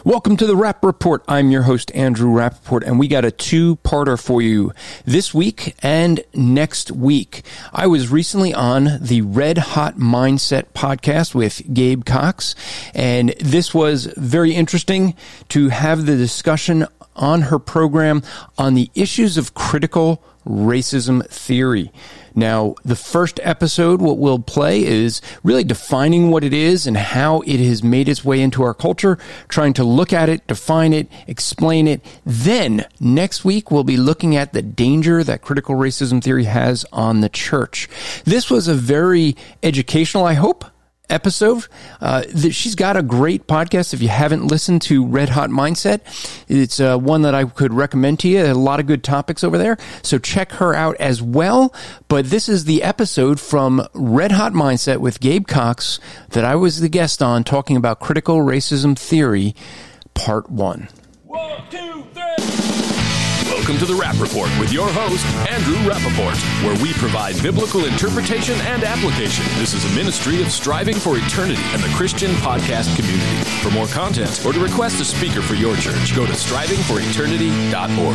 Welcome to the Rap Report. I'm your host, Andrew Rappaport, and we got a two-parter for you this week and next week. I was recently on the Red Hot Mindset podcast with Gabe Cox, and this was very interesting to have the discussion on her program on the issues of critical racism theory. Now, the first episode, what we'll play is really defining what it is and how it has made its way into our culture, trying to look at it, define it, explain it. Then, next week, we'll be looking at the danger that critical racism theory has on the church. This was a very educational, I hope, episode. She's got a great podcast. If you haven't listened to Red Hot Mindset, it's one that I could recommend to you. A lot of good topics over there. So check her out as well. But this is the episode from Red Hot Mindset with Gabe Cox that I was the guest on, talking about critical racism theory, part 1. 1, 2, 3. Welcome to the Rap Report with your host, Andrew Rappaport, where we provide biblical interpretation and application. This is a ministry of Striving for Eternity and the Christian podcast community. For more content or to request a speaker for your church, go to strivingforeternity.org.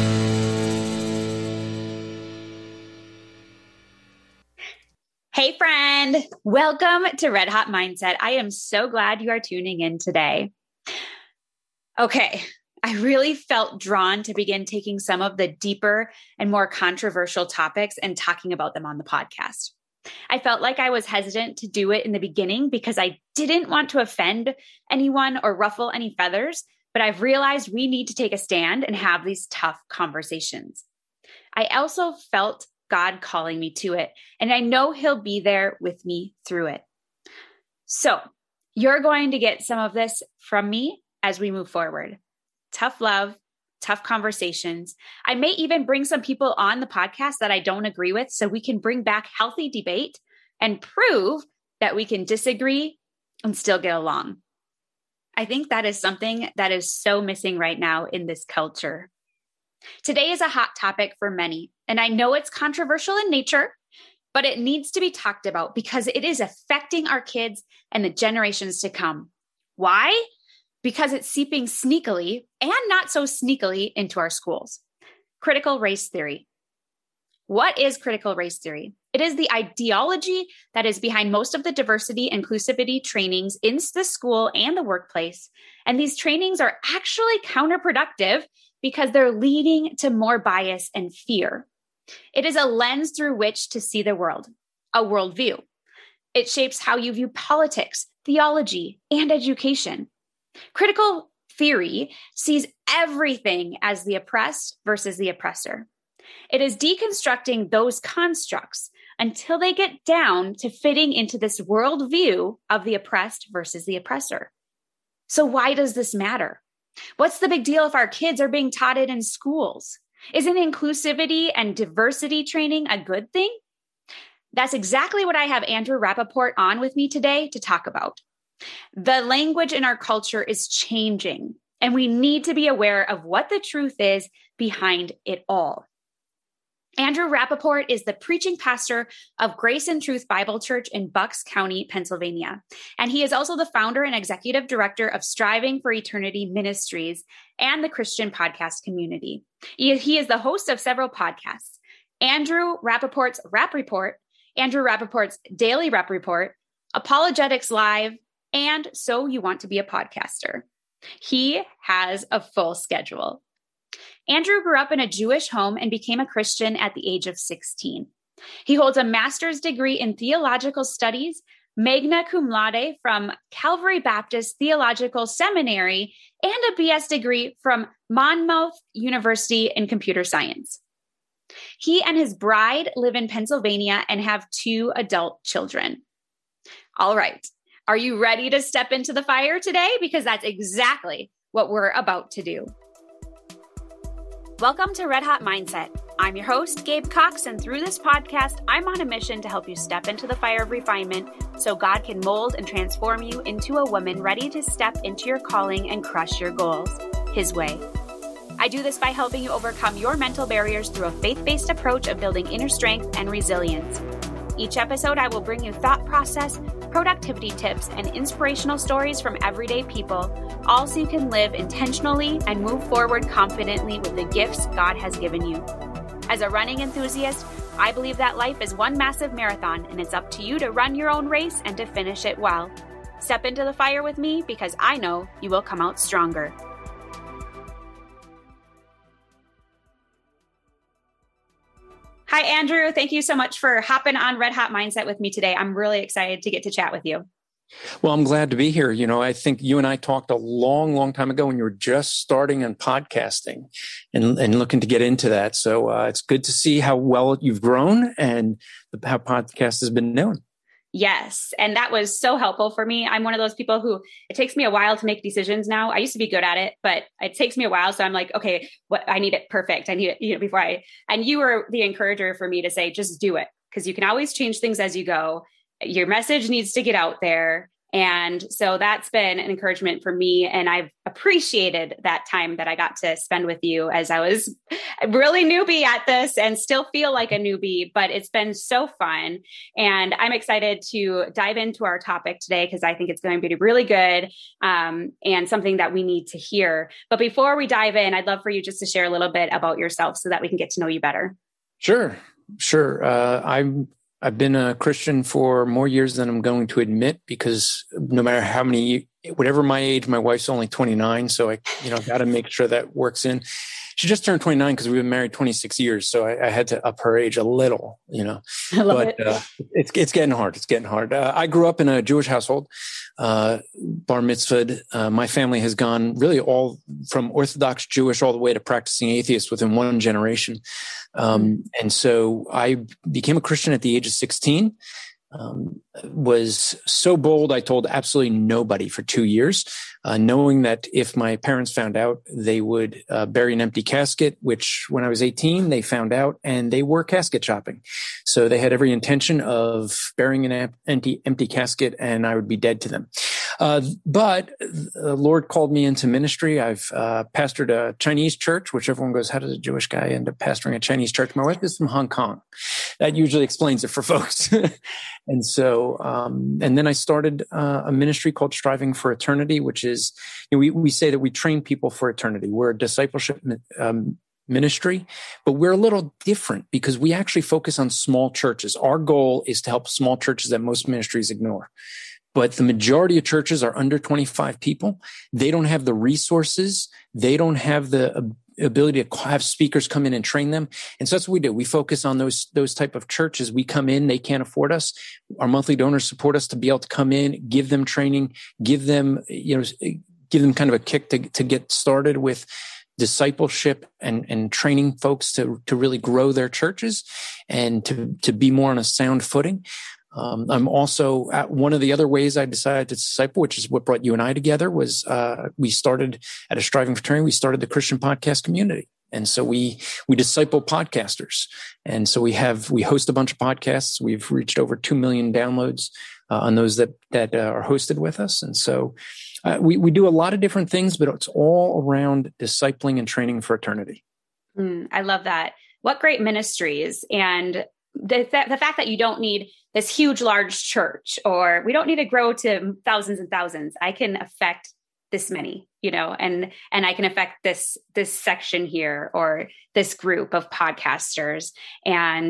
Hey, friend. Welcome to Red Hot Mindset. I am so glad you are tuning in today. Okay. I really felt drawn to begin taking some of the deeper and more controversial topics and talking about them on the podcast. I felt like I was hesitant to do it in the beginning because I didn't want to offend anyone or ruffle any feathers, but I've realized we need to take a stand and have these tough conversations. I also felt God calling me to it, and I know He'll be there with me through it. So you're going to get some of this from me as we move forward. Tough love, tough conversations. I may even bring some people on the podcast that I don't agree with so we can bring back healthy debate and prove that we can disagree and still get along. I think that is something that is so missing right now in this culture. Today is a hot topic for many, and I know it's controversial in nature, but it needs to be talked about because it is affecting our kids and the generations to come. Why? Because it's seeping sneakily and not so sneakily into our schools. Critical race theory. What is critical race theory? It is the ideology that is behind most of the diversity inclusivity trainings in the school and the workplace. And these trainings are actually counterproductive because they're leading to more bias and fear. It is a lens through which to see the world, a worldview. It shapes how you view politics, theology, and education. Critical theory sees everything as the oppressed versus the oppressor. It is deconstructing those constructs until they get down to fitting into this worldview of the oppressed versus the oppressor. So why does this matter? What's the big deal if our kids are being taught it in schools? Isn't inclusivity and diversity training a good thing? That's exactly what I have Andrew Rappaport on with me today to talk about. The language in our culture is changing, and we need to be aware of what the truth is behind it all. Andrew Rappaport is the preaching pastor of Grace and Truth Bible Church in Bucks County, Pennsylvania. And he is also the founder and executive director of Striving for Eternity Ministries and the Christian podcast community. He is the host of several podcasts: Andrew Rappaport's Rap Report, Andrew Rappaport's Daily Rap Report, Apologetics Live, and So You Want to Be a Podcaster. He has a full schedule. Andrew grew up in a Jewish home and became a Christian at the age of 16. He holds a master's degree in theological studies, magna cum laude from Calvary Baptist Theological Seminary, and a BS degree from Monmouth University in computer science. He and his bride live in Pennsylvania and have 2 adult children. All right. Are you ready to step into the fire today? Because that's exactly what we're about to do. Welcome to Red Hot Mindset. I'm your host, Gabe Cox, and through this podcast, I'm on a mission to help you step into the fire of refinement so God can mold and transform you into a woman ready to step into your calling and crush your goals His way. I do this by helping you overcome your mental barriers through a faith-based approach of building inner strength and resilience. Each episode, I will bring you thought process, productivity tips, and inspirational stories from everyday people, all so you can live intentionally and move forward confidently with the gifts God has given you. As a running enthusiast, I believe that life is one massive marathon, and it's up to you to run your own race and to finish it well. Step into the fire with me because I know you will come out stronger. Hi, Andrew. Thank you so much for hopping on Red Hot Mindset with me today. I'm really excited to get to chat with you. Well, I'm glad to be here. I think you and I talked a long time ago when you were just starting on podcasting and looking to get into that. So it's good to see how well you've grown and how podcast has been known. Yes. And that was so helpful for me. I'm one of those people who it takes me a while to make decisions now. I used to be good at it, but it takes me a while. So I'm like, okay, I need it perfect. I need it, and you were the encourager for me to say, just do it, because you can always change things as you go. Your message needs to get out there. And so that's been an encouragement for me. And I've appreciated that time that I got to spend with you as I was really newbie at this and still feel like a newbie, but it's been so fun. And I'm excited to dive into our topic today because I think it's going to be really good and something that we need to hear. But before we dive in, I'd love for you just to share a little bit about yourself so that we can get to know you better. Sure. I've been a Christian for more years than I'm going to admit, because no matter whatever my age, my wife's only 29. So I got to make sure that works in. She just turned 29 because we've been married 26 years. So I had to up her age a little, I love it. It's getting hard. It's getting hard. I grew up in a Jewish household, bar mitzvahed. My family has gone really all from Orthodox Jewish all the way to practicing atheist within one generation. And so I became a Christian at the age of 16. Was so bold, I told absolutely nobody for 2 years, knowing that if my parents found out, they would bury an empty casket, which when I was 18, they found out and they were casket shopping. So they had every intention of burying an empty casket and I would be dead to them. But the Lord called me into ministry. I've pastored a Chinese church, which everyone goes, how does a Jewish guy end up pastoring a Chinese church? My wife is from Hong Kong. That usually explains it for folks. And so, and then I started a ministry called Striving for Eternity, which is, we say that we train people for eternity. We're a discipleship ministry, but we're a little different because we actually focus on small churches. Our goal is to help small churches that most ministries ignore. But the majority of churches are under 25 people. They don't have the resources. They don't have the ability to have speakers come in and train them. And so that's what we do. We focus on those type of churches. We come in, they can't afford us. Our monthly donors support us to be able to come in, give them training, give them kind of a kick to get started with discipleship and training folks to really grow their churches and to be more on a sound footing. I'm also one of the other ways I decided to disciple, which is what brought you and I together, was we started at a Striving for Eternity. We started the Christian podcast community, and so we disciple podcasters, and so we host a bunch of podcasts. We've reached over 2 million downloads on those that are hosted with us, and so we do a lot of different things, but it's all around discipling and training for eternity. I love that. What great ministries, and the fact that you don't need this huge, large church, or we don't need to grow to thousands and thousands. I can affect this many, and I can affect this section here or this group of podcasters. And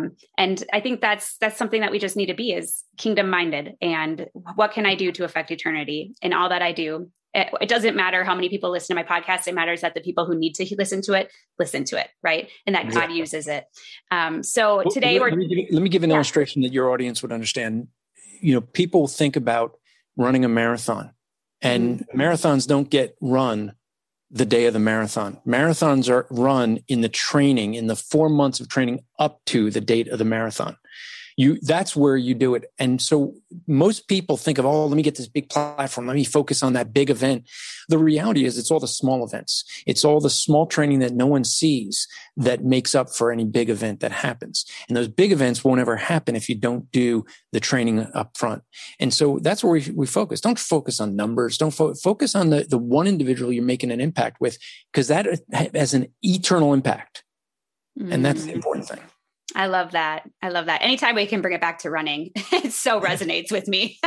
I think that's something that we just need to be, is kingdom minded. And what can I do to affect eternity in all that I do? It doesn't matter how many people listen to my podcast. It matters that the people who need to listen to it, right? And that God uses it. So today let me give an illustration that your audience would understand. People think about running a marathon, and marathons don't get run the day of the marathon. Marathons are run in the training, in the 4 months of training up to the date of the marathon. That's where you do it. And so most people think of, let me get this big platform. Let me focus on that big event. The reality is it's all the small events. It's all the small training that no one sees that makes up for any big event that happens. And those big events won't ever happen if you don't do the training up front. And so that's where we focus. Don't focus on numbers. Don't focus on the one individual you're making an impact with, because that has an eternal impact. And that's the important thing. I love that. I love that. Anytime we can bring it back to running, it so resonates with me.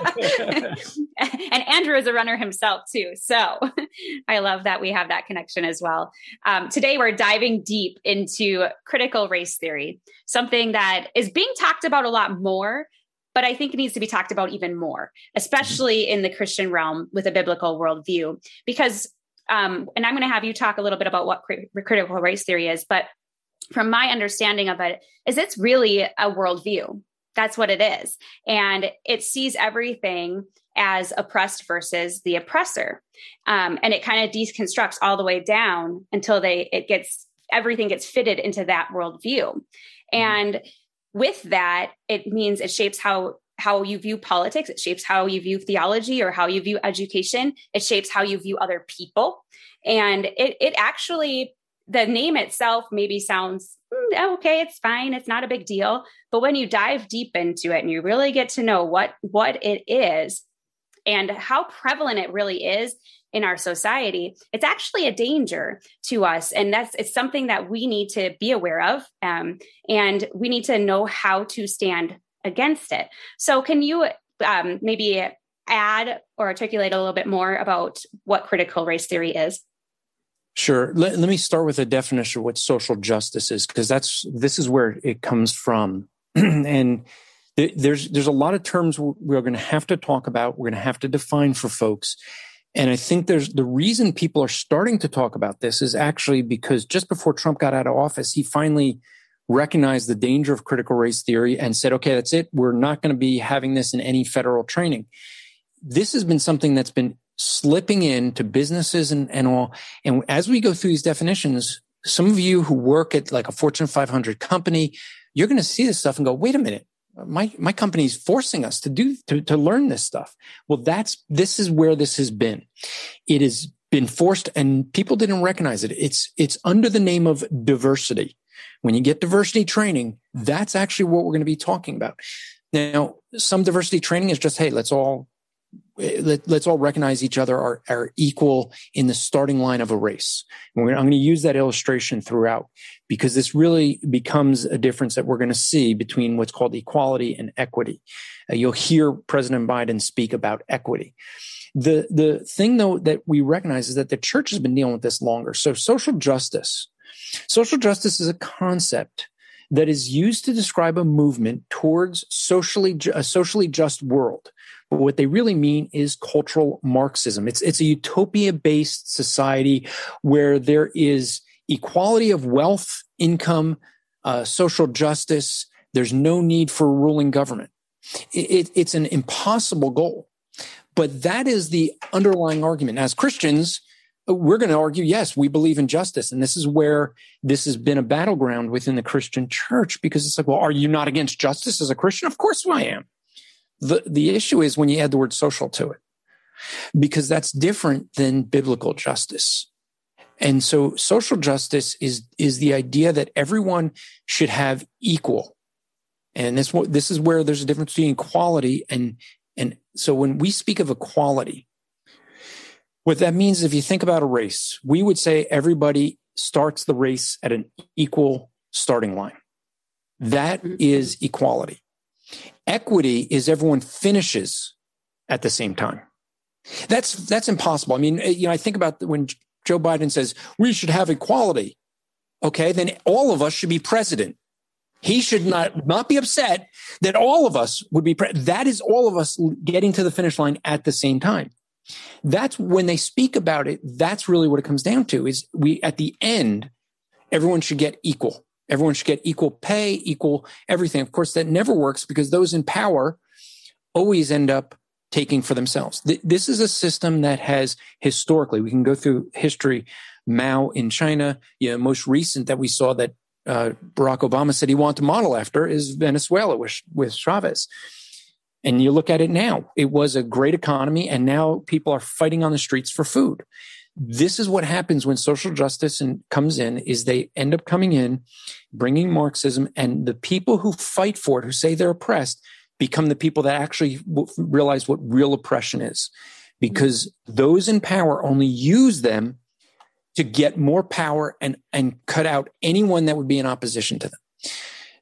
And Andrew is a runner himself too. So I love that we have that connection as well. Today, we're diving deep into critical race theory, something that is being talked about a lot more, but I think it needs to be talked about even more, especially in the Christian realm with a biblical worldview. Because, and I'm going to have you talk a little bit about what critical race theory is, but from my understanding of it, is it's really a worldview. That's what it is. And it sees everything as oppressed versus the oppressor. And it kind of deconstructs all the way down until everything gets fitted into that worldview. And with that, it means it shapes how you view politics. It shapes how you view theology or how you view education. It shapes how you view other people. And it actually, the name itself maybe sounds, okay, it's fine. It's not a big deal. But when you dive deep into it and you really get to know what it is and how prevalent it really is in our society, it's actually a danger to us. And it's something that we need to be aware of. And we need to know how to stand against it. So can you maybe add or articulate a little bit more about what critical race theory is? Sure. Let me start with a definition of what social justice is, because this is where it comes from. And there's a lot of terms we're going to have to talk about. We're going to have to define for folks. And I think the reason people are starting to talk about this is actually because just before Trump got out of office, he finally recognized the danger of critical race theory and said, okay, that's it. We're not going to be having this in any federal training. This has been something that's been slipping into businesses and all. And as we go through these definitions, some of you who work at like a Fortune 500 company, you're going to see this stuff and go, wait a minute, my company's forcing us to learn this stuff. Well, this is where this has been. It has been forced and people didn't recognize it. It's under the name of diversity. When you get diversity training, that's actually what we're going to be talking about. Now, some diversity training is just, hey, let's all recognize each other are equal in the starting line of a race. I'm going to use that illustration throughout because this really becomes a difference that we're going to see between what's called equality and equity. You'll hear President Biden speak about equity. The thing, though, that we recognize is that the church has been dealing with this longer. So social justice is a concept that is used to describe a movement towards a socially just world. But what they really mean is cultural Marxism. It's a utopia-based society where there is equality of wealth, income, social justice. There's no need for a ruling government. It's an impossible goal. But that is the underlying argument. As Christians, we're going to argue, yes, we believe in justice. And this is where this has been a battleground within the Christian church because it's like, well, are you not against justice as a Christian? Of course I am. The issue is when you add the word social to it, because that's different than biblical justice. And so social justice is the idea that everyone should have equal. And this is where there's a difference between equality and so when we speak of equality, what that means, if you think about a race, we would say everybody starts the race at an equal starting line. That is equality. Equity is everyone finishes at the same time. That's impossible. I mean, I think about when Joe Biden says we should have equality. Okay, then all of us should be president. He should not be upset that all of us would be that is all of us getting to the finish line at the same time. That's when they speak about it. That's really what it comes down to is at the end, everyone should get equal. Everyone should get equal pay, equal everything. Of course, that never works because those in power always end up taking for themselves. This is a system that has historically, we can go through history, Mao in China, most recent that we saw that Barack Obama said he wanted to model after is Venezuela with Chavez. And you look at it now, it was a great economy and now people are fighting on the streets for food. This is what happens when social justice comes in is they end up coming in, bringing Marxism, and the people who fight for it, who say they're oppressed, become the people that actually realize what real oppression is. Because those in power only use them to get more power and cut out anyone that would be in opposition to them.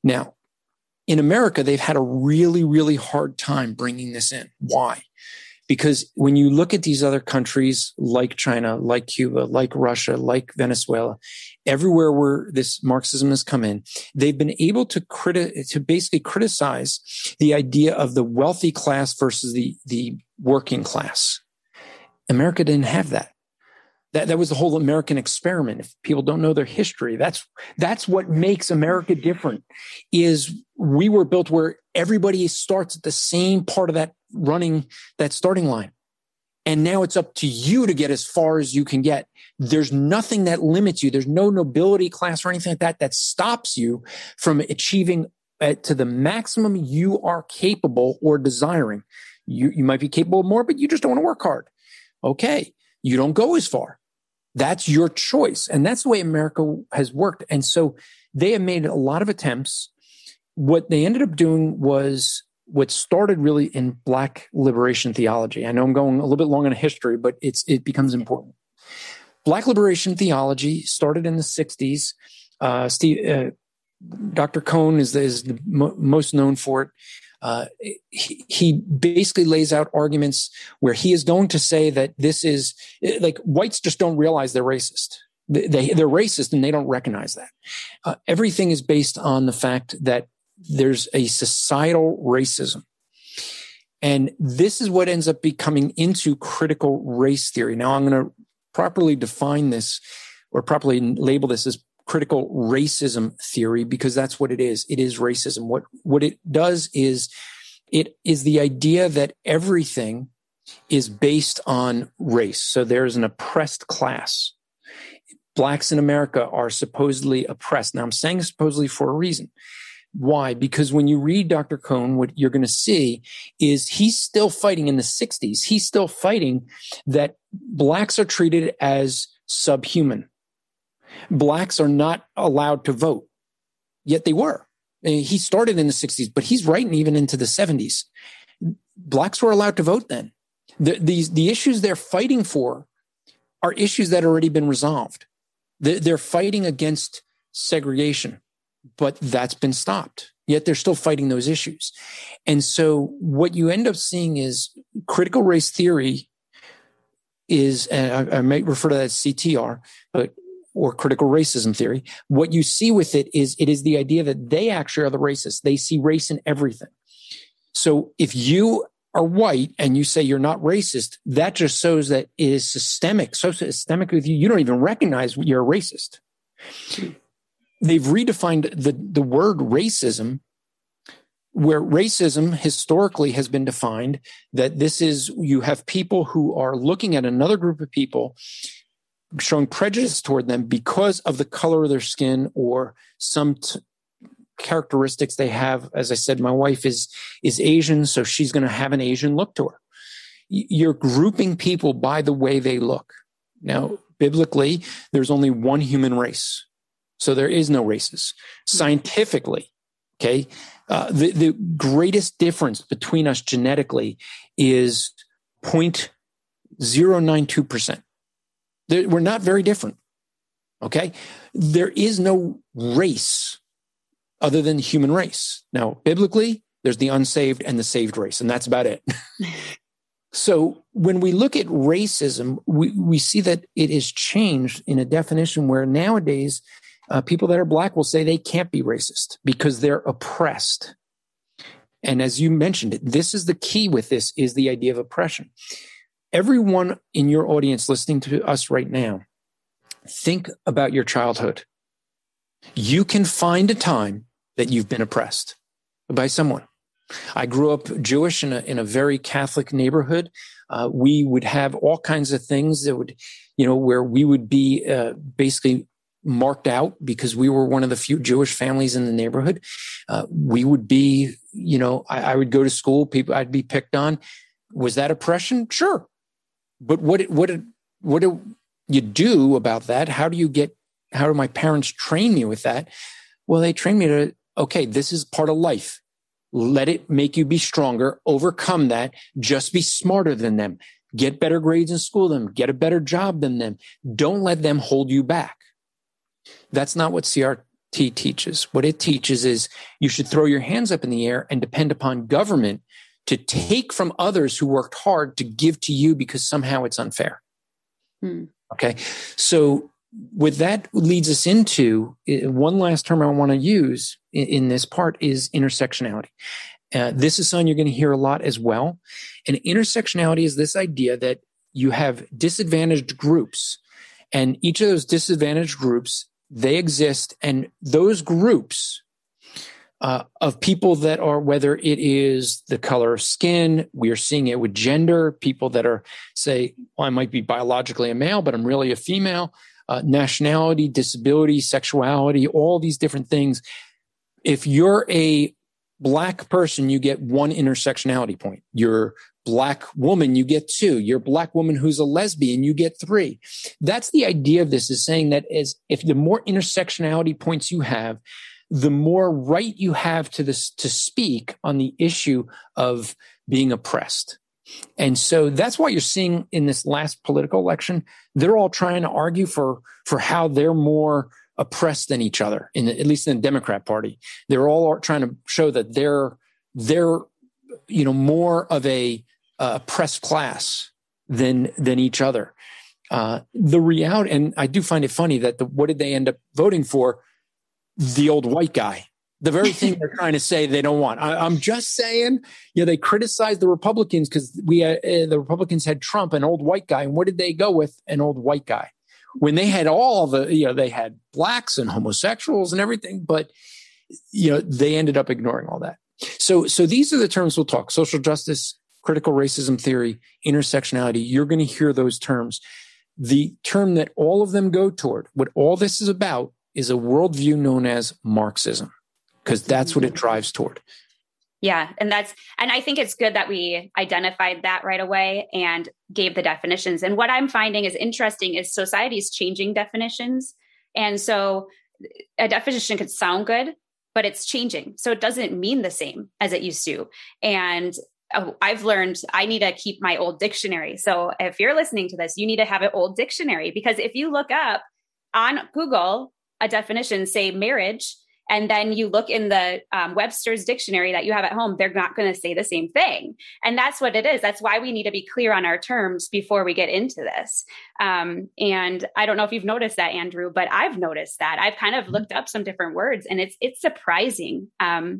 Now, in America, they've had a really, really hard time bringing this in. Why? Because when you look at these other countries like China, like Cuba, like Russia, like Venezuela, everywhere where this Marxism has come in, they've been able to basically criticize the idea of the wealthy class versus the working class. America didn't have that. That was the whole American experiment. If people don't know their history, that's what makes America different, is we were built where everybody starts at the same part of that starting line. And now it's up to you to get as far as you can get. There's nothing that limits you. There's no nobility class or anything like that stops you from achieving to the maximum you are capable or desiring. You might be capable of more, but you just don't want to work hard. Okay. You don't go as far. That's your choice. And that's the way America has worked. And so they have made a lot of attempts. What they ended up doing was what started really in Black liberation theology. I know I'm going a little bit long in history, but it becomes important. Black liberation theology started in the 60s. Dr. Cone is the most known for it. He basically lays out arguments where he is going to say that this is like whites just don't realize they're racist. They're racist and they don't recognize that. Everything is based on the fact that there's a societal racism. And this is what ends up becoming into critical race theory. Now I'm going to properly define this or properly label this as critical racism theory, because that's what it is. It is racism. What it does is it is the idea that everything is based on race. So there's an oppressed class. Blacks in America are supposedly oppressed. Now I'm saying supposedly for a reason. Why? Because when you read Dr. Cone, what you're going to see is he's still fighting in the 60s. He's still fighting that blacks are treated as subhuman. Blacks are not allowed to vote, yet they were. He started in the 60s, but he's writing even into the 70s. Blacks were allowed to vote then. The issues they're fighting for are issues that have already been resolved. They're fighting against segregation, but that's been stopped. Yet they're still fighting those issues. And so what you end up seeing is critical race theory is, and I might refer to that as CTR, or critical racism theory. What you see with it is the idea that they actually are the racists. They see race in everything. So if you are white and you say you're not racist, that just shows that it is systemic, so systemic with you. You don't even recognize you're a racist. They've redefined the word racism, where racism historically has been defined that this is, you have people who are looking at another group of people, showing prejudice toward them because of the color of their skin or some characteristics they have. As I said, my wife is Asian, so she's going to have an Asian look to her. You're grouping people by the way they look. Now, biblically, there's only one human race. So there is no races. Scientifically, okay, the greatest difference between us genetically is 0.092%. We're not very different, okay? There is no race other than the human race. Now, biblically, there's the unsaved and the saved race, and that's about it. So when we look at racism, we see that it is changed in a definition where nowadays people that are black will say they can't be racist because they're oppressed. And as you mentioned, this is the key with this, is the idea of oppression. Everyone in your audience listening to us right now, think about your childhood. You can find a time that you've been oppressed by someone. I grew up Jewish in a very Catholic neighborhood. We would have all kinds of things that would, where we would be basically marked out because we were one of the few Jewish families in the neighborhood. We would be, I would go to school, I'd be picked on. Was that oppression? Sure. But what do you do about that? How do my parents train me with that? Well, they train me to, okay, this is part of life. Let it make you be stronger, overcome that, just be smarter than them, get better grades in school than them, get a better job than them. Don't let them hold you back. That's not what CRT teaches. What it teaches is you should throw your hands up in the air and depend upon government to take from others who worked hard to give to you because somehow it's unfair. Okay. So with that leads us into one last term I want to use in this part is intersectionality. This is something you're going to hear a lot as well. And intersectionality is this idea that you have disadvantaged groups, and each of those disadvantaged groups, they exist, and those groups of people that are, whether it is the color of skin, we are seeing it with gender, people that are, say, well, I might be biologically a male, but I'm really a female, nationality, disability, sexuality, all these different things. If you're a Black person, you get 1 intersectionality point. You're Black woman, you get 2. You're Black woman who's a lesbian, you get 3. That's the idea of this, is saying that if the more intersectionality points you have, the more right you have to speak on the issue of being oppressed. And so that's why you're seeing in this last political election, they're all trying to argue for how they're more oppressed than each other, at least in the Democrat Party. They're all trying to show that they're more of a oppressed class than each other. The reality, and I do find it funny that what did they end up voting for? The old white guy, the very thing they're trying to say they don't want. I'm just saying, they criticized the Republicans because the Republicans had Trump, an old white guy. And what did they go with? An old white guy. When they had all they had blacks and homosexuals and everything, but, they ended up ignoring all that. So these are the terms we'll talk: social justice, critical racism theory, intersectionality. You're going to hear those terms. The term that all of them go toward, what all this is about, is a worldview known as Marxism, because that's what it drives toward. Yeah. And I think it's good that we identified that right away and gave the definitions. And what I'm finding is interesting is society's changing definitions. And so a definition could sound good, but it's changing. So it doesn't mean the same as it used to. And I've learned I need to keep my old dictionary. So if you're listening to this, you need to have an old dictionary, because if you look up on Google a definition, say marriage, and then you look in the Webster's dictionary that you have at home, they're not going to say the same thing. And that's what it is. That's why we need to be clear on our terms before we get into this. And I don't know if you've noticed that, Andrew, but I've noticed that. I've kind of looked up some different words, and it's surprising and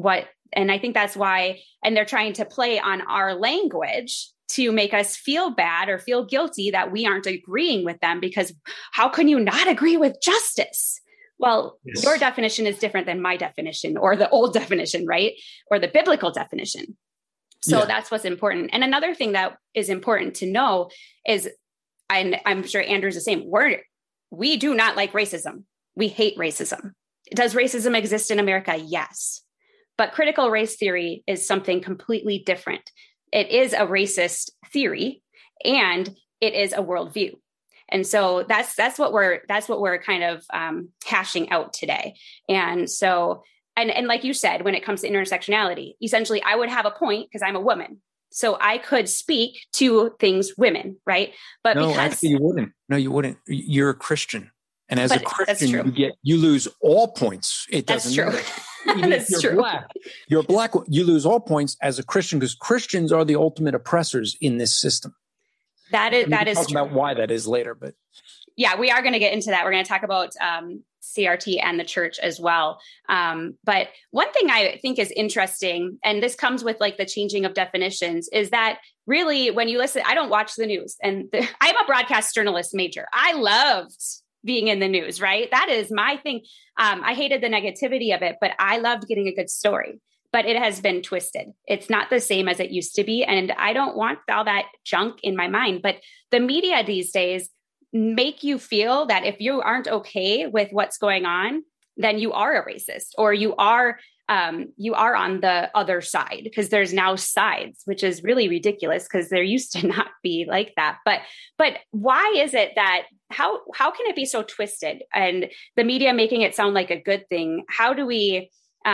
I think that's why, and they're trying to play on our language to make us feel bad or feel guilty that we aren't agreeing with them, because how can you not agree with justice? Well, yes. Your definition is different than my definition, or the old definition, right? Or the biblical definition. So That's what's important. And another thing that is important to know is, and I'm sure Andrew's the same, we do not like racism. We hate racism. Does racism exist in America? Yes. But critical race theory is something completely different. It is a racist theory, and it is a worldview. And so that's what we're kind of hashing out today. And so, and like you said, when it comes to intersectionality, essentially I would have a point because I'm a woman. So I could speak to things women, right? But actually you wouldn't. No, you wouldn't. You're a Christian. And as a Christian, you lose all points. It doesn't matter. That's true. You're black, you lose all points as a Christian, because Christians are the ultimate oppressors in this system. That is true. About why that is later, but yeah, we are going to get into that. We're going to talk about CRT and the church as well. But one thing I think is interesting, and this comes with like the changing of definitions, is that really when you listen, I don't watch the news, and I'm a broadcast journalist major. I loved being in the news, right? That is my thing. I hated the negativity of it, but I loved getting a good story. But it has been twisted. It's not the same as it used to be. And I don't want all that junk in my mind. But the media these days make you feel that if you aren't okay with what's going on, then you are a racist, or you are on the other side, because there's now sides, which is really ridiculous because there used to not be like that. But why is it that how can it be so twisted, and the media making it sound like a good thing? How do we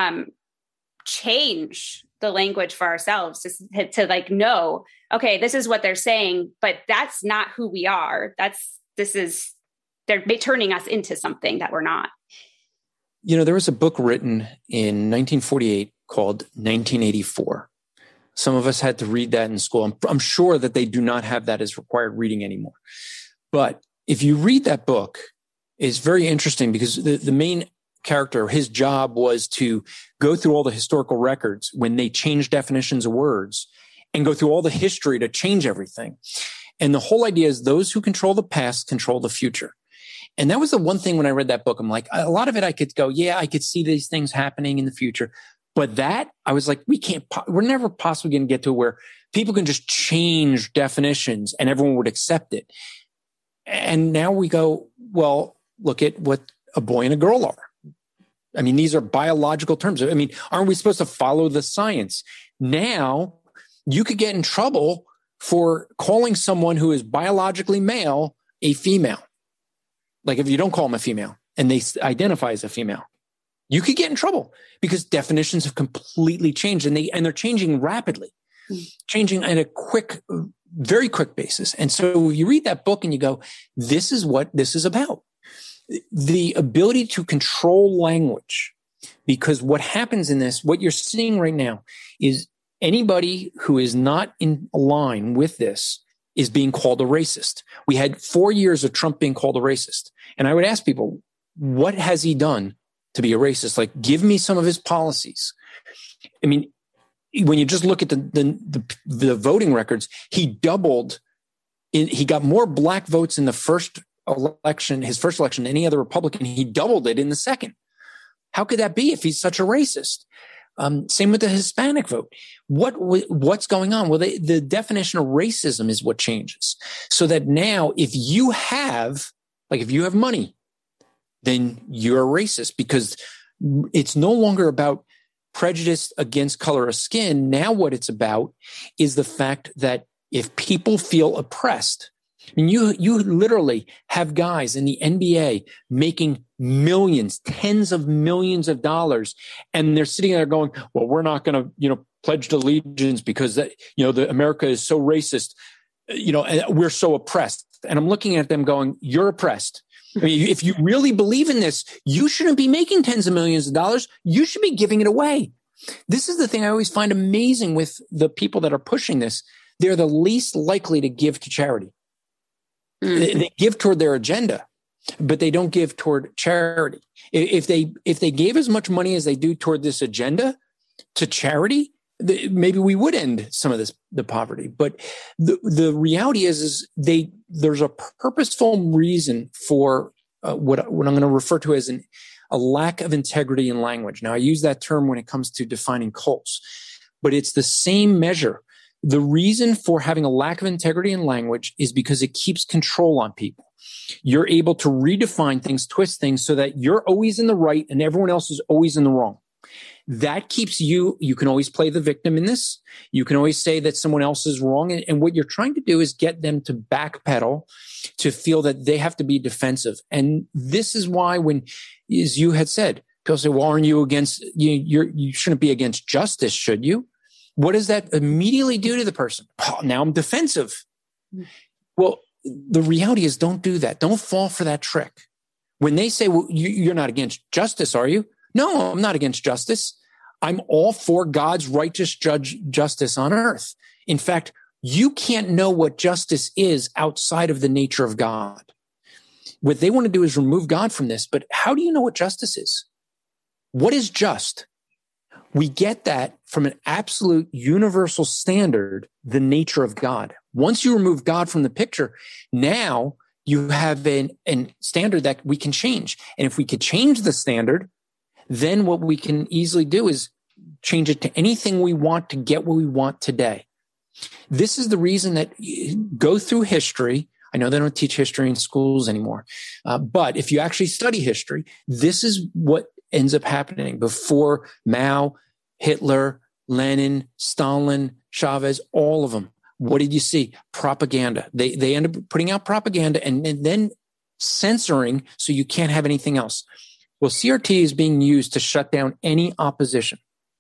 change the language for ourselves to like know, okay, this is what they're saying, but that's not who we are. They're turning us into something that we're not. There was a book written in 1948 called 1984. Some of us had to read that in school. I'm sure that they do not have that as required reading anymore. But if you read that book, it's very interesting because the main character, his job was to go through all the historical records when they changed definitions of words and go through all the history to change everything. And the whole idea is those who control the past control the future. And that was the one thing when I read that book, I'm like, a lot of it I could go, yeah, I could see these things happening in the future. But that, I was like, we're never possibly going to get to where people can just change definitions and everyone would accept it. And now we go, well, look at what a boy and a girl are. I mean, these are biological terms. I mean, aren't we supposed to follow the science? Now you could get in trouble for calling someone who is biologically male a female. Like if you don't call them a female and they identify as a female, you could get in trouble because definitions have completely changed and they're changing rapidly, changing at a very quick basis. And so you read that book and you go, this is what this is about. The ability to control language, because what happens in this, what you're seeing right now is anybody who is not in line with this is being called a racist. We had 4 years of Trump being called a racist. And I would ask people, what has he done to be a racist? Like, give me some of his policies. I mean, when you just look at the voting records, he got more black votes in the first election, his first election, than any other Republican. He doubled it in the second. How could that be if he's such a racist? Same with the Hispanic vote. What's going on? Well, the definition of racism is what changes. So that now if you have money, then you're a racist because it's no longer about prejudice against color of skin. Now what it's about is the fact that if people feel oppressed, I mean, you literally have guys in the NBA making millions, tens of millions of dollars, and they're sitting there going, well, we're not going to, pledge allegiance because the America is so racist, and we're so oppressed. And I'm looking at them going, you're oppressed. I mean, if you really believe in this, you shouldn't be making tens of millions of dollars. You should be giving it away. This is the thing I always find amazing with the people that are pushing this. They're the least likely to give to charity. They give toward their agenda, but they don't give toward charity. If they gave as much money as they do toward this agenda to charity, maybe we would end some of the poverty. But the reality is there's a purposeful reason for what I'm going to refer to as a lack of integrity in language. Now, I use that term when it comes to defining cults, but it's the same measure. The reason for having a lack of integrity in language is because it keeps control on people. You're able to redefine things, twist things so that you're always in the right and everyone else is always in the wrong. That keeps you can always play the victim in this. You can always say that someone else is wrong. And what you're trying to do is get them to backpedal, to feel that they have to be defensive. And this is why as you had said, people say, well, aren't you against, you shouldn't be against justice, should you? What does that immediately do to the person? Oh, now I'm defensive. Well, the reality is don't do that. Don't fall for that trick. When they say, well, you're not against justice, are you? No, I'm not against justice. I'm all for God's righteous justice on earth. In fact, you can't know what justice is outside of the nature of God. What they want to do is remove God from this. But how do you know what justice is? What is just? We get that from an absolute universal standard, the nature of God. Once you remove God from the picture, now you have a standard that we can change. And if we could change the standard, then what we can easily do is change it to anything we want to get what we want today. This is the reason that go through history. I know they don't teach history in schools anymore. But if you actually study history, this is what ends up happening before Mao, Hitler, Lenin, Stalin, Chavez, all of them. What did you see? Propaganda. They end up putting out propaganda and then censoring so you can't have anything else. Well, CRT is being used to shut down any opposition.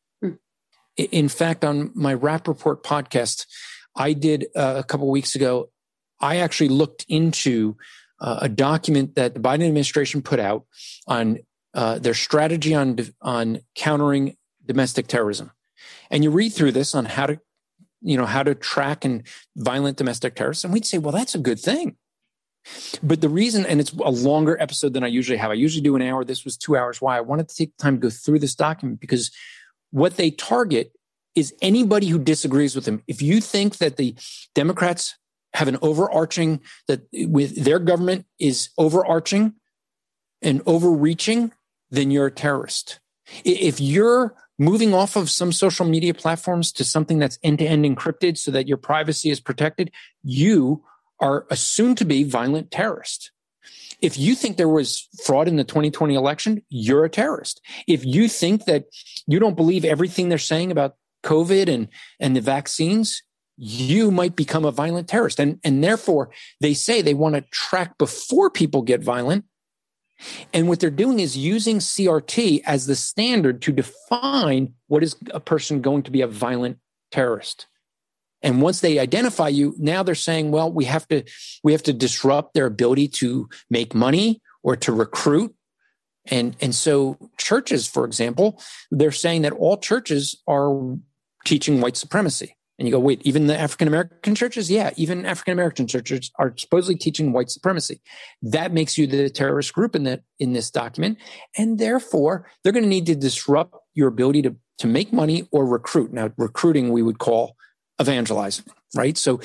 In fact, on my Rap Report podcast, I did a couple of weeks ago, I actually looked into a document that the Biden administration put out on their strategy on countering domestic terrorism. And you read through this on how to track and violent domestic terrorists. And we'd say, well, that's a good thing. But the reason, and it's a longer episode than I usually have. I usually do an hour. This was 2 hours. Why? I wanted to take the time to go through this document because what they target is anybody who disagrees with them. If you think that the Democrats have an overarching, that with their government is overarching and overreaching, then you're a terrorist. If you're moving off of some social media platforms to something that's end-to-end encrypted so that your privacy is protected, you are assumed to be violent terrorist. If you think there was fraud in the 2020 election, you're a terrorist. If you think that you don't believe everything they're saying about COVID and the vaccines, you might become a violent terrorist. And therefore, they say they want to track before people get violent. And what they're doing is using CRT as the standard to define what is a person going to be a violent terrorist. And once they identify you, now they're saying, well, we have to disrupt their ability to make money or to recruit. And so churches, for example, they're saying that all churches are teaching white supremacy. And you go, wait, even the African-American churches? Yeah, even African-American churches are supposedly teaching white supremacy. That makes you the terrorist group in this document. And therefore, they're going to need to disrupt your ability to make money or recruit. Now, recruiting we would call evangelizing, right? So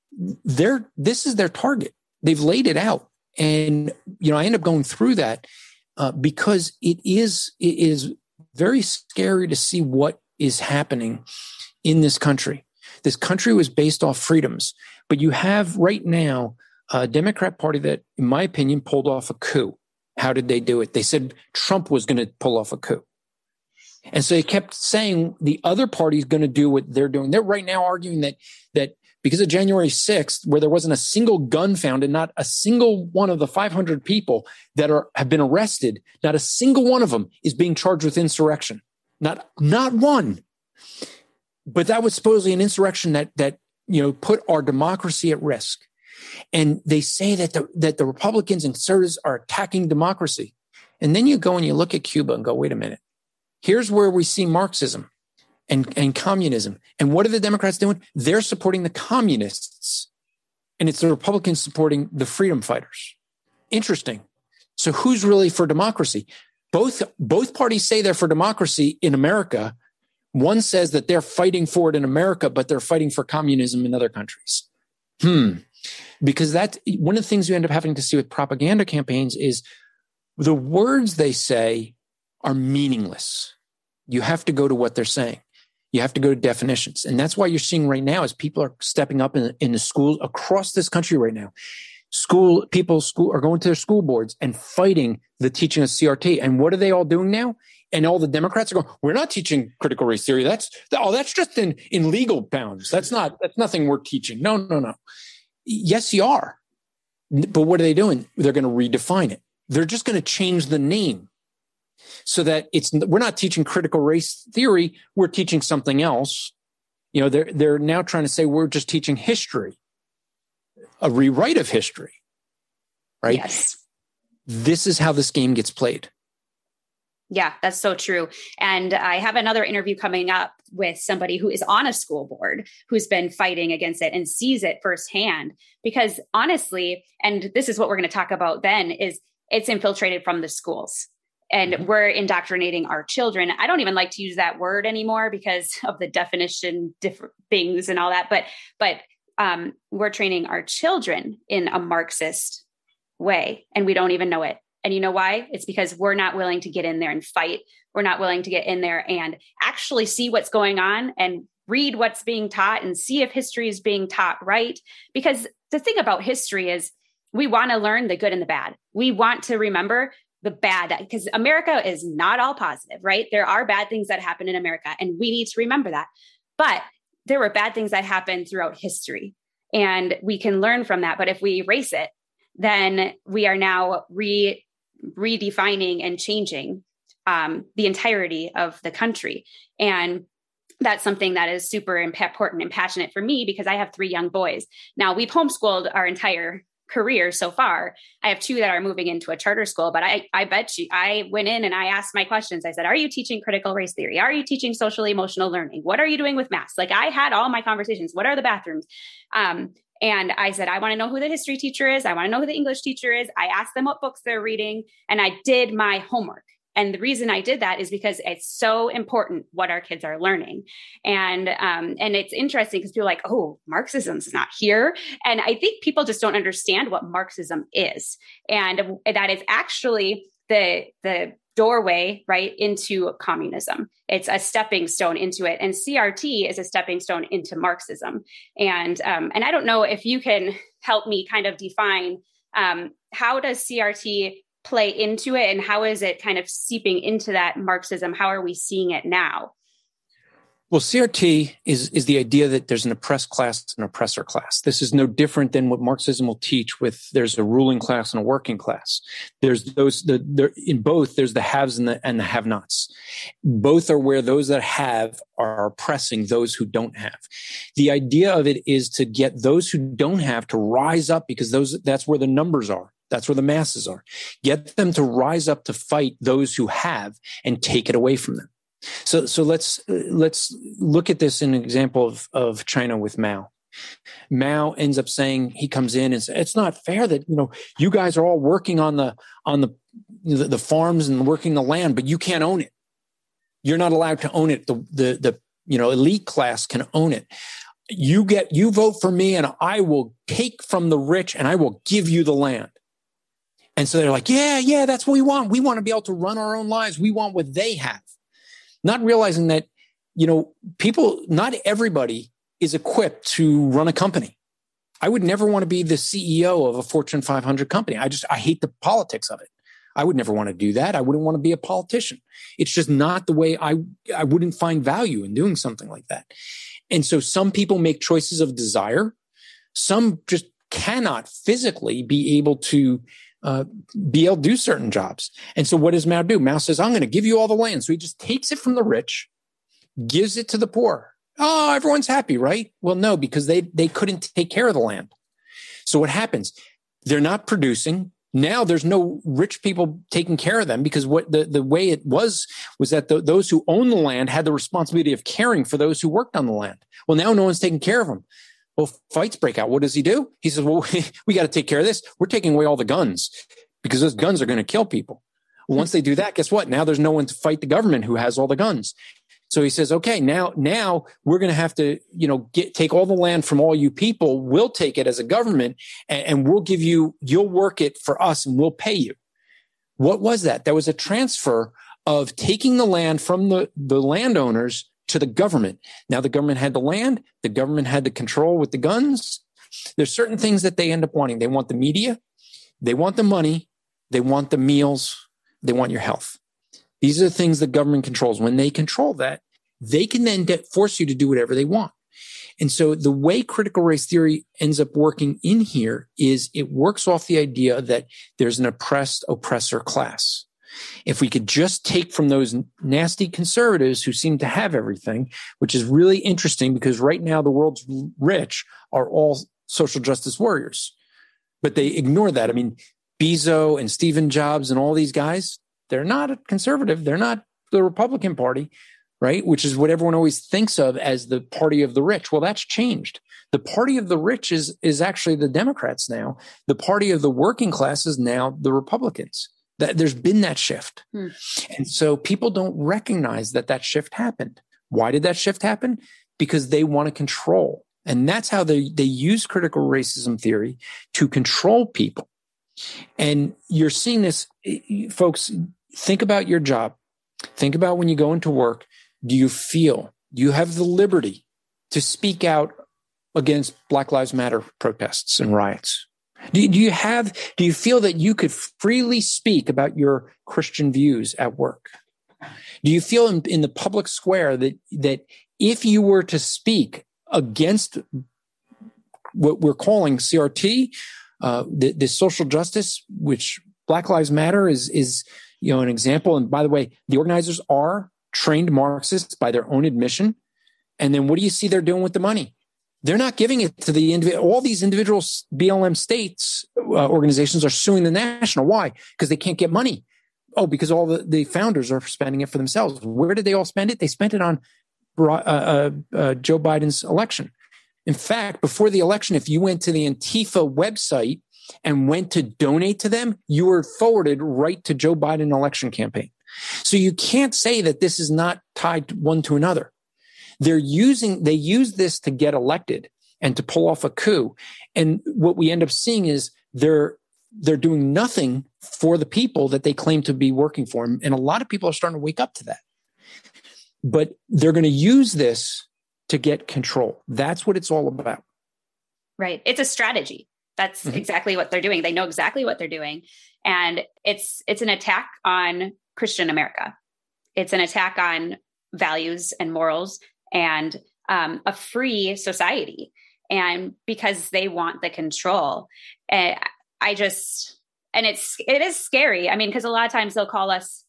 this is their target. They've laid it out. And, I end up going through that because it is very scary to see what is happening in this country. This country was based off freedoms, but you have right now a Democrat Party that, in my opinion, pulled off a coup. How did they do it? They said Trump was going to pull off a coup. And so they kept saying the other party is going to do what they're doing. They're right now arguing that because of January 6th, where there wasn't a single gun found and not a single one of the 500 people that have been arrested, not a single one of them is being charged with insurrection. Not one. But that was supposedly an insurrection that put our democracy at risk. And they say that the Republicans and conservatives are attacking democracy. And then you go and you look at Cuba and go, wait a minute. Here's where we see Marxism and communism. And what are the Democrats doing? They're supporting the communists. And it's the Republicans supporting the freedom fighters. Interesting. So who's really for democracy? Both parties say they're for democracy in America. One says that they're fighting for it in America, but they're fighting for communism in other countries. Because that's one of the things you end up having to see with propaganda campaigns is the words they say are meaningless. You have to go to what they're saying. You have to go to definitions. And that's why you're seeing right now is people are stepping up in the schools across this country right now. School are going to their school boards and fighting the teaching of CRT. And what are they all doing now? And all the Democrats are going, we're not teaching critical race theory. That's just in legal bounds. That's nothing we're teaching. No. Yes, you are. But what are they doing? They're going to redefine it. They're just going to change the name so that we're not teaching critical race theory. We're teaching something else. They're now trying to say we're just teaching history, a rewrite of history, right? Yes. This is how this game gets played. Yeah, that's so true. And I have another interview coming up with somebody who is on a school board who's been fighting against it and sees it firsthand. Because honestly, and this is what we're going to talk about then, is it's infiltrated from the schools. And we're indoctrinating our children. I don't even like to use that word anymore because of the definition, different things and all that. But we're training our children in a Marxist way, and we don't even know it. And you know why? It's because we're not willing to get in there and fight. We're not willing to get in there and actually see what's going on and read what's being taught and see if history is being taught right. Because the thing about history is we want to learn the good and the bad. We want to remember the bad, because America is not all positive, right? There are bad things that happen in America, and we need to remember that. But there were bad things that happened throughout history, and we can learn from that. But if we erase it, then we are now redefining and changing the entirety of the country. And that's something that is super important and passionate for me because I have 3 young boys. Now, we've homeschooled our entire career so far. I have 2 that are moving into a charter school, but I bet you, I went in and I asked my questions. I said, are you teaching critical race theory? Are you teaching social emotional learning? What are you doing with math? Like, I had all my conversations. What are the bathrooms? And I said, I want to know who the history teacher is. I want to know who the English teacher is. I asked them what books they're reading, and I did my homework. And the reason I did that is because it's so important what our kids are learning. And it's interesting because people are like, oh, Marxism's not here. And I think people just don't understand what Marxism is. And that is actually the doorway right into communism. It's a stepping stone into it. And CRT is a stepping stone into Marxism. And I don't know if you can help me kind of define how does CRT play into it, and how is it kind of seeping into that Marxism? How are we seeing it now? Well, CRT is the idea that there's an oppressed class and an oppressor class. This is no different than what Marxism will teach with there's a ruling class and a working class. There's in both, there's the haves and the have-nots. Both are where those that have are oppressing those who don't have. The idea of it is to get those who don't have to rise up, because that's where the numbers are. That's where the masses are. Get them to rise up to fight those who have and take it away from them. So let's look at this in an example of China with Mao. Mao ends up saying, he comes in and says, it's not fair that, you guys are all working on the farms and working the land, but you can't own it. You're not allowed to own it. The elite class can own it. You vote for me and I will take from the rich and I will give you the land. And so they're like, yeah, that's what we want. We want to be able to run our own lives. We want what they have. Not realizing that, not everybody is equipped to run a company. I would never want to be the CEO of a Fortune 500 company. I hate the politics of it. I would never want to do that. I wouldn't want to be a politician. It's just not the way I wouldn't find value in doing something like that. And so some people make choices of desire. Some just cannot physically be able to do certain jobs. And so what does Mao do? Mao says, I'm going to give you all the land. So he just takes it from the rich, gives it to the poor. Oh, everyone's happy, right? Well, no, because they couldn't take care of the land. So what happens? They're not producing. Now there's no rich people taking care of them, because what the way it was that those who own the land had the responsibility of caring for those who worked on the land. Well, now no one's taking care of them. Well, fights break out. What does he do? He says, well, we got to take care of this. We're taking away all the guns because those guns are going to kill people. Well, once they do that, guess what? Now there's no one to fight the government who has all the guns. So he says, okay, now we're going to have to, take all the land from all you people. We'll take it as a government and we'll give you'll work it for us and we'll pay you. What was that? That was a transfer of taking the land from the landowners to the government. Now the government had the land, the government had the control with the guns. There's certain things that they end up wanting. They want the media, they want the money, they want the meals, they want your health. These are the things the government controls. When they control that, they can then force you to do whatever they want. And so the way critical race theory ends up working in here is it works off the idea that there's an oppressed oppressor class. If we could just take from those nasty conservatives who seem to have everything, which is really interesting because right now the world's rich are all social justice warriors, but they ignore that. I mean, Bezos and Stephen Jobs and all these guys, they're not a conservative. They're not the Republican Party, right? Which is what everyone always thinks of as the party of the rich. Well, that's changed. The party of the rich is actually the Democrats now. The party of the working class is now the Republicans. There's been that shift. And so people don't recognize that shift happened. Why did that shift happen? Because they want to control. And that's how they use critical racism theory to control people. And you're seeing this, folks, think about your job. Think about when you go into work. Do you have the liberty to speak out against Black Lives Matter protests and riots? Do you feel that you could freely speak about your Christian views at work? Do you feel in the public square that if you were to speak against what we're calling CRT, the social justice, which Black Lives Matter is an example. And by the way, the organizers are trained Marxists by their own admission. And then what do you see they're doing with the money? They're not giving it to the individual. All these individual BLM states organizations are suing the national. Why? Because they can't get money. Oh, because all the founders are spending it for themselves. Where did they all spend it? They spent it on Joe Biden's election. In fact, before the election, if you went to the Antifa website and went to donate to them, you were forwarded right to Joe Biden election campaign. So you can't say that this is not tied one to another. They use this to get elected and to pull off a coup. And what we end up seeing is they're doing nothing for the people that they claim to be working for. And a lot of people are starting to wake up to that. But they're going to use this to get control. That's what it's all about. Right. It's a strategy. That's exactly what they're doing. They know exactly what they're doing. And it's an attack on Christian America. It's an attack on values and morals and a free society. And because they want the control. And it is scary. I mean, because a lot of times they'll call us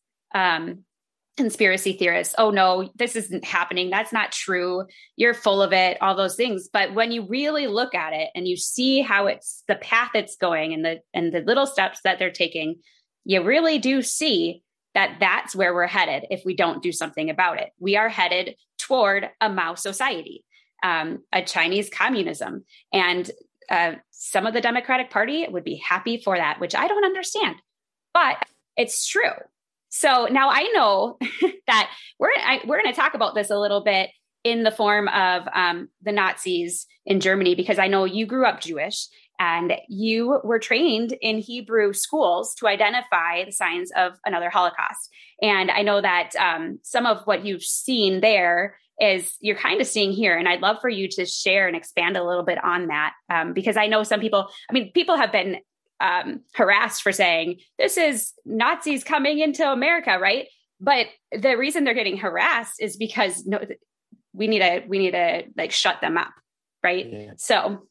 conspiracy theorists. Oh no, this isn't happening. That's not true. You're full of it, all those things. But when you really look at it and you see how it's the path it's going and the little steps that they're taking, you really do see that that's where we're headed if we don't do something about it. We are headed toward a Mao society, a Chinese communism. And some of the Democratic Party would be happy for that, which I don't understand, but it's true. So now I know that we're going to talk about this a little bit in the form of the Nazis in Germany, because I know you grew up Jewish and you were trained in Hebrew schools to identify the signs of another Holocaust. And I know that some of what you've seen there is you're kind of seeing here. And I'd love for you to share and expand a little bit on that, because I know some people, people have been harassed for saying this is Nazis coming into America, right? But the reason they're getting harassed is because we need to like shut them up, right? Yeah. So,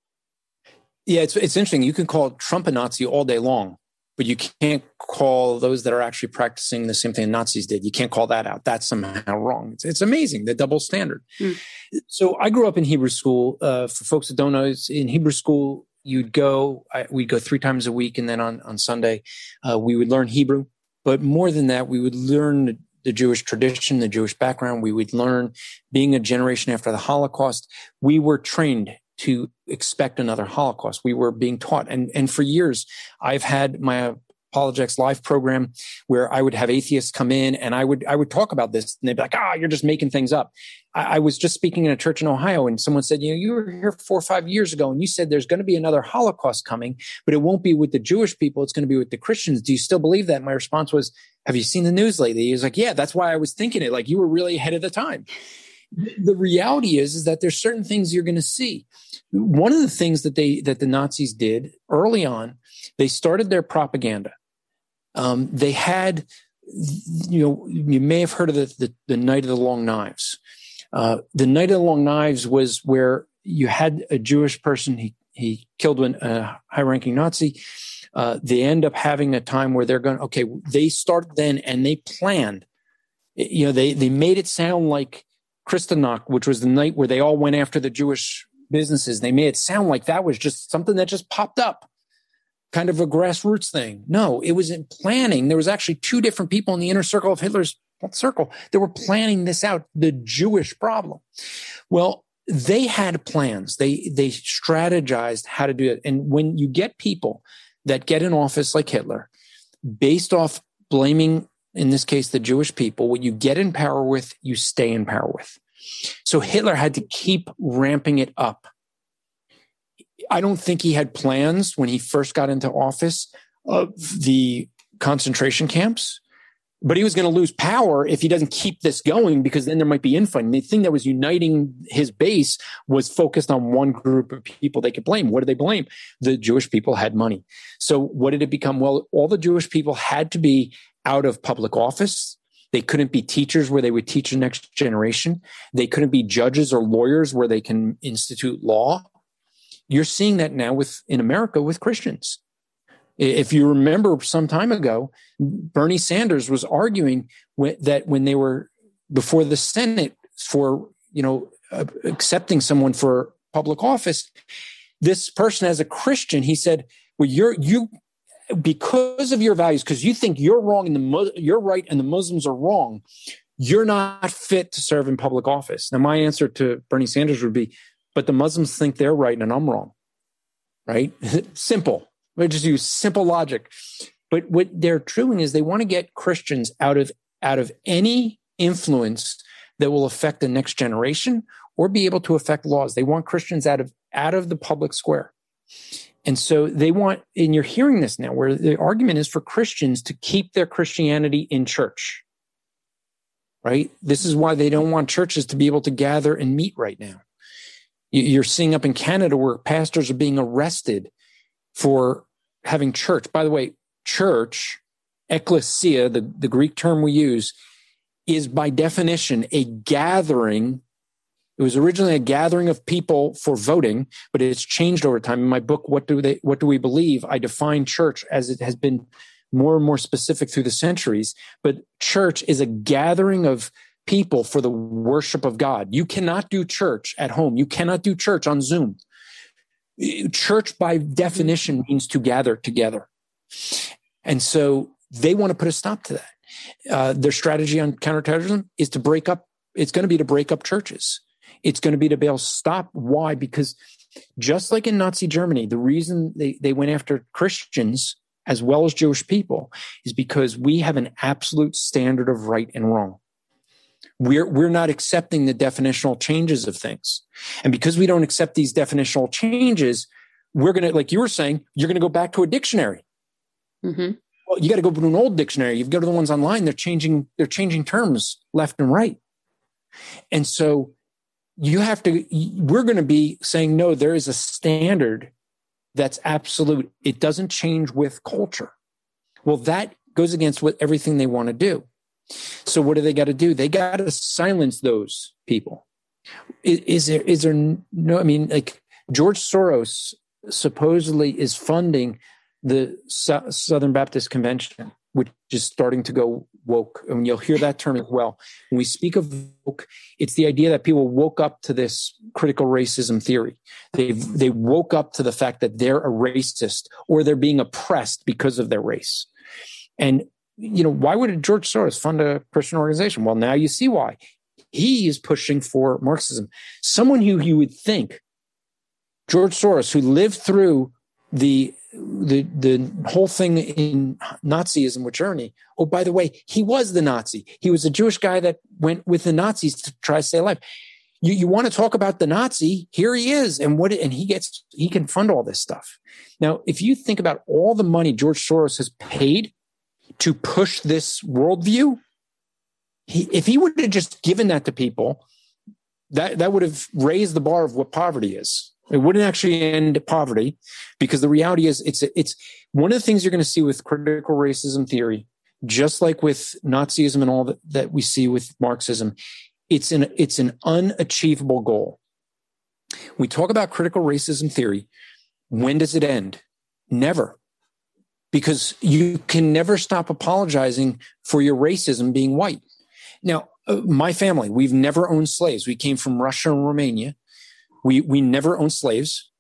yeah, it's interesting. You can call Trump a Nazi all day long, but you can't call those that are actually practicing the same thing Nazis did. You can't call that out. That's somehow wrong. It's amazing, the double standard. So I grew up in Hebrew school. For folks that don't know, in Hebrew school, we'd go 3 times a week. And then on Sunday, we would learn Hebrew. But more than that, we would learn the Jewish tradition, the Jewish background. We would learn, being a generation after the Holocaust, we were trained to expect another Holocaust. We were being taught. And for years, I've had my Apologetics Live program where I would have atheists come in and I would talk about this and they'd be like, you're just making things up. I was just speaking in a church in Ohio and someone said, you were here 4 or 5 years ago and you said there's going to be another Holocaust coming, but it won't be with the Jewish people. It's going to be with the Christians. Do you still believe that? My response was, have you seen the news lately? He was like, yeah, that's why I was thinking it. Like, you were really ahead of the time. The reality is that there's certain things you're going to see. One of the things that the Nazis did early on, they started their propaganda. They had, you may have heard of the Night of the Long Knives. The Night of the Long Knives was where you had a Jewish person, he killed a high-ranking Nazi. They end up having a time where they start then and they planned, they made it sound like Kristallnacht, which was the night where they all went after the Jewish businesses. They made it sound like that was just something that just popped up, kind of a grassroots thing. No, it was in planning. There was actually 2 different people in the inner circle of Hitler's circle that were planning this out, the Jewish problem. Well, they had plans. They strategized how to do it. And when you get people that get in office like Hitler, based off blaming, in this case, the Jewish people, what you get in power with, you stay in power with. So Hitler had to keep ramping it up. I don't think he had plans when he first got into office of the concentration camps, but he was going to lose power if he doesn't keep this going, because then there might be infighting. The thing that was uniting his base was focused on one group of people they could blame. What did they blame? The Jewish people had money. So what did it become? Well, all the Jewish people had to be out of public office. They couldn't be teachers where they would teach the next generation. They couldn't be judges or lawyers where they can institute law. You're seeing that now in America with Christians. If you remember some time ago, Bernie Sanders was arguing that when they were before the Senate for, accepting someone for public office. This person, as a Christian, he said, well, you because of your values, because you think you're wrong and you're right and the Muslims are wrong, you're not fit to serve in public office. Now, my answer to Bernie Sanders would be, but the Muslims think they're right and I'm wrong, right? Simple. We just use simple logic. But what they're doing is they want to get Christians out of any influence that will affect the next generation or be able to affect laws. They want Christians out of the public square. And so they want, and you're hearing this now, where the argument is for Christians to keep their Christianity in church, right? This is why they don't want churches to be able to gather and meet right now. You're seeing up in Canada where pastors are being arrested for having church. By the way, church, ecclesia, the Greek term we use, is by definition a gathering. It was originally a gathering of people for voting, but it's changed over time. In my book, What Do We Believe?, I define church as it has been more and more specific through the centuries. But church is a gathering of people for the worship of God. You cannot do church at home. You cannot do church on Zoom. Church, by definition, means to gather together. And so they want to put a stop to that. Their strategy on counterterrorism is to break up. It's going to be to break up churches. It's going to be to be able to stop. Why? Because just like in Nazi Germany, the reason they went after Christians as well as Jewish people is because we have an absolute standard of right and wrong. We're not accepting the definitional changes of things. And because we don't accept these definitional changes, we're going to, like you were saying, you're going to go back to a dictionary. Mm-hmm. Well, you got to go to an old dictionary. You go to the ones online. They're changing terms left and right. And so we're going to be saying, no, there is a standard that's absolute. It doesn't change with culture. Well, that goes against everything they want to do. So what do they got to do? They got to silence those people. Is there no, I mean, like George Soros supposedly is funding the Southern Baptist Convention, which is starting to go woke. And you'll hear that term as well. When we speak of woke, it's the idea that people woke up to this critical racism theory. They woke up to the fact that they're a racist or they're being oppressed because of their race. And, why would George Soros fund a Christian organization? Well, now you see why. He is pushing for Marxism. Someone who you would think, George Soros, who lived through the whole thing in Nazism with Germany. Oh, by the way, he was the Nazi. He was a Jewish guy that went with the Nazis to try to stay alive. You want to talk about the Nazi? Here he is, and he can fund all this stuff. Now, if you think about all the money George Soros has paid to push this worldview, if he would have just given that to people, that would have raised the bar of what poverty is. It wouldn't actually end poverty, because the reality is it's one of the things you're going to see with critical racism theory, just like with Nazism and all that we see with Marxism. It's an unachievable goal. We talk about critical racism theory. When does it end? Never. Because you can never stop apologizing for your racism being white. Now, my family, we've never owned slaves. We came from Russia and Romania. We never owned slaves.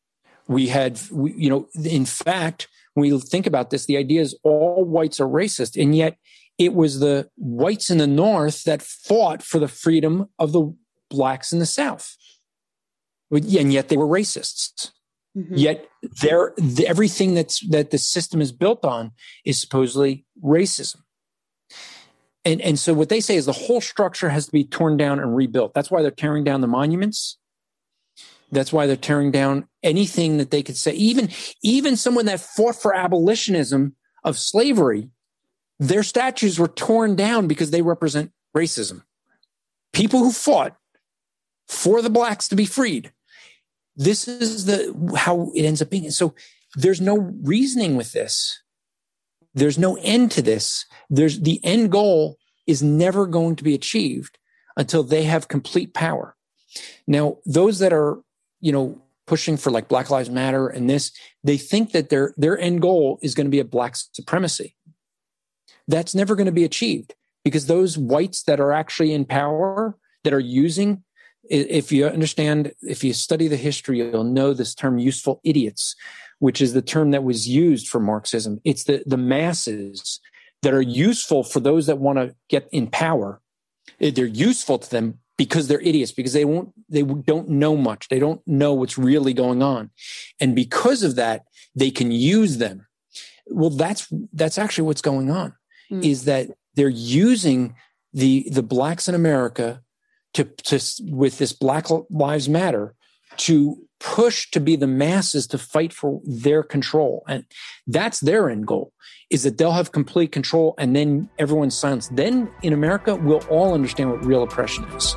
In fact, when we think about this, the idea is all whites are racist. And yet it was the whites in the North that fought for the freedom of the blacks in the South. And yet they were racists. Mm-hmm. Yet everything that the system is built on is supposedly racism. And so what they say is the whole structure has to be torn down and rebuilt. That's why they're tearing down the monuments. That's why they're tearing down anything that they could say. Even someone that fought for abolitionism of slavery, their statues were torn down because they represent racism. People who fought for the blacks to be freed. This is how it ends up being. So there's no reasoning with this. There's no end to this. The end goal is never going to be achieved until they have complete power. Now, those that are, pushing for like Black Lives Matter and this, they think that their end goal is going to be a black supremacy. That's never going to be achieved, because those whites that are actually in power, that are using if you study the history, you'll know this term useful idiots, which is the term that was used for Marxism. It's the masses that are useful for those that want to get in power. They're useful to them because they're idiots, because they don't know much. They don't know what's really going on. And because of that, they can use them. Well, that's actually what's going on, is that they're using the blacks in America to with this Black Lives Matter to push to be the masses to fight for their control. And that's their end goal, is that they'll have complete control, and then everyone's silenced. Then in America, we'll all understand what real oppression is.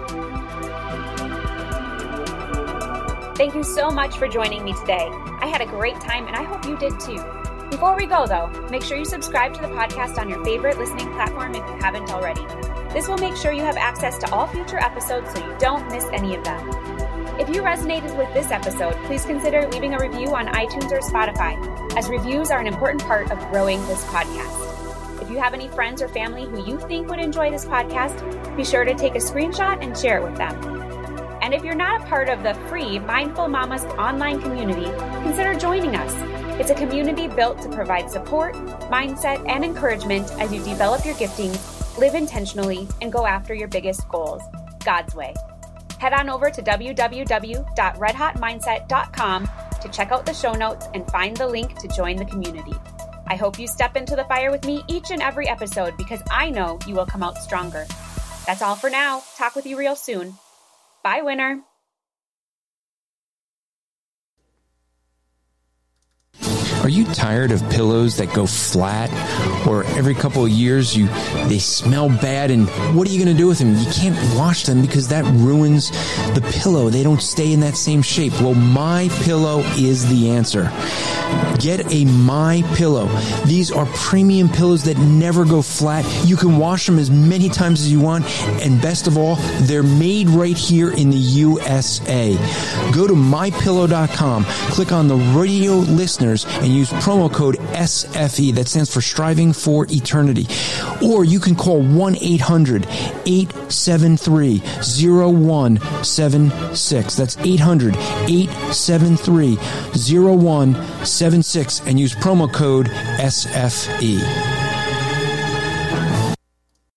Thank you so much for joining me today. I had a great time, and I hope you did too. Before we go, though, make sure you subscribe to the podcast on your favorite listening platform if you haven't already. This will make sure you have access to all future episodes so you don't miss any of them. If you resonated with this episode, please consider leaving a review on iTunes or Spotify, as reviews are an important part of growing this podcast. If you have any friends or family who you think would enjoy this podcast, be sure to take a screenshot and share it with them. And if you're not a part of the free Mindful Mamas online community, consider joining us. It's a community built to provide support, mindset, and encouragement as you develop your giftings, live intentionally, and go after your biggest goals, God's way. Head on over to www.redhotmindset.com to check out the show notes and find the link to join the community. I hope you step into the fire with me each and every episode, because I know you will come out stronger. That's all for now. Talk with you real soon. Bye, winner. Are you tired of pillows that go flat, or every couple of years they smell bad, and what are you going to do with them? You can't wash them because that ruins the pillow. They don't stay in that same shape. Well, MyPillow is the answer. Get a MyPillow. These are premium pillows that never go flat. You can wash them as many times as you want, and best of all, they're made right here in the USA. Go to MyPillow.com, click on the radio listeners, and use promo code SFE. That stands for Striving for Eternity. Or you can call 1-800-873-0176. That's 800-873-0176 and use promo code SFE.